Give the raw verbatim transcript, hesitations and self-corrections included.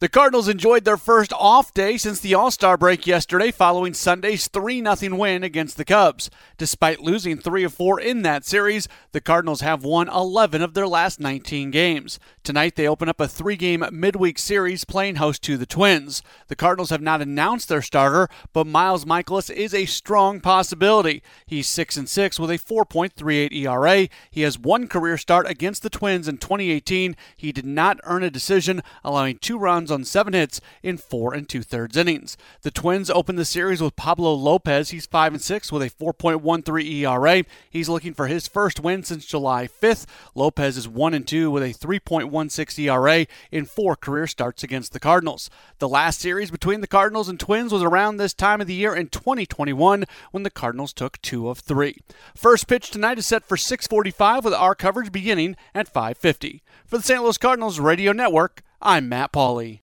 The Cardinals enjoyed their first off day since the All-Star break yesterday following Sunday's three nothing win against the Cubs. Despite losing three of four in that series, the Cardinals have won eleven of their last nineteen games. Tonight they open up a three-game midweek series playing host to the Twins. The Cardinals have not announced their starter, but Miles Mikolas is a strong possibility. He's six and six with a four point three eight E R A. He has one career start against the Twins in twenty eighteen. He did not earn a decision, allowing two runs on seven hits in four and two-thirds innings. The Twins opened the series with Pablo Lopez. He's five and six with a four point one three E R A. He's looking for his first win since July fifth. Lopez is one and two with a three point one six E R A in four career starts against the Cardinals. The last series between the Cardinals and Twins was around this time of the year in twenty twenty-one when the Cardinals took two of three. First pitch tonight is set for six forty-five with our coverage beginning at five fifty. For the Saint Louis Cardinals Radio Network, I'm Matt Pauley.